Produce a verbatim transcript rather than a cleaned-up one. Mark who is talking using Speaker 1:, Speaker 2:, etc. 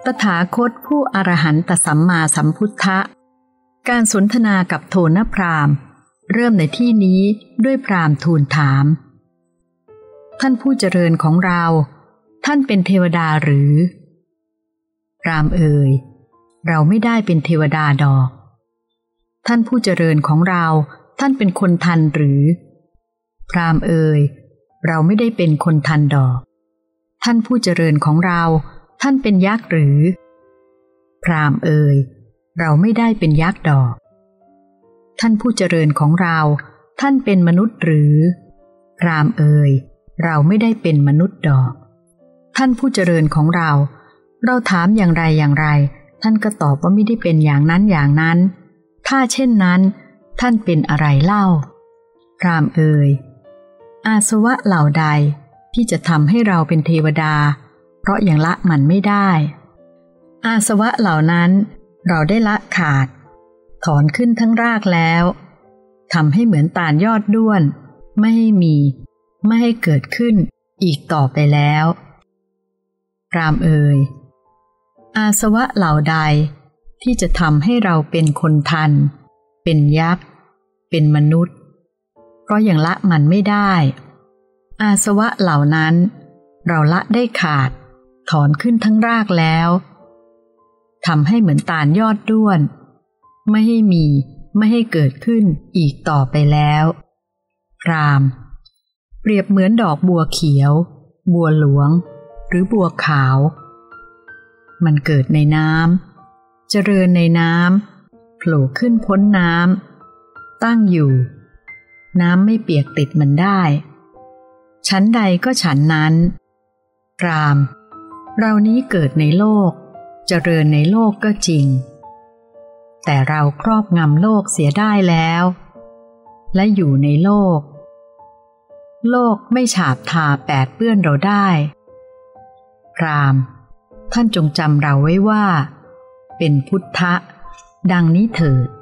Speaker 1: ถาคตผู้อรหันตสัมมาสัมพุทธะการสนทนากับโทนพราหมณ์เริ่มในที่นี้ด้วยพราหมณ์ทูลถามท่านผู้เจริญของเราท่านเป็นเทวดาหรือพราหมณ์เอ่ยเราไม่ได้เป็นเทวดาดอกท่านผู้เจริญของเราท่านเป็นคนทันหรือพราหมณ์เอ่ยเราไม่ได้เป็นคนทันดอกท่านผู้เจริญของเราท่านเป็นยักษ์หรือพราหมณ์เอ่ยเราไม่ได้เป็นยักษ์ดอกท่านผู้เจริญของเราท่านเป็นมนุษย์หรือพราหมณ์เอ่ยเราไม่ได้เป็นมนุษย์ดอกท่านผู้เจริญของเราเราถามอย่างไรอย่างไรท่านก็ตอบว่าไม่ได้เป็นอย่างนั้นอย่างนั้นถ้าเช่นนั้นท่านเป็นอะไรเล่าพราหมณ์เอ่ยอาสวะเหล่าใดที่จะทำให้เราเป็นเทวดาเพราะยังละมันไม่ได้อาสวะเหล่านั้นเราได้ละขาดถอนขึ้นทั้งรากแล้วทำให้เหมือนตาลยอดด้วนไม่ให้มีไม่ให้เกิดขึ้นอีกต่อไปแล้วพราหมณ์เอ่ยอาสวะเหล่าใดที่จะทำให้เราเป็นคนทันเป็นยักษ์เป็นมนุษย์เพราะยังละมันไม่ได้อาสวะเหล่านั้นเราละได้ขาดถอนขึ้นทั้งรากแล้วทำให้เหมือนตาลยอดด้วนไม่ให้มีไม่ให้เกิดขึ้นอีกต่อไปแล้วพราหมณ์เปรียบเหมือนดอกบัวเขียวบัวหลวงหรือบัวขาวมันเกิดในน้ำเจริญในน้ำโผล่ขึ้นพ้นน้ำตั้งอยู่น้ำไม่เปียกติดมันได้ชั้นใดก็ฉันนั้นพราหมณ์เรานี้เกิดในโลกเจริญในโลกก็จริงแต่เราครอบงำโลกเสียได้แล้วและอยู่ในโลกโลกไม่ฉาบทาแปดเปื้อนเราได้พราหมณ์ท่านจงจำเราไว้ว่าเป็นพุทธะดังนี้เถิด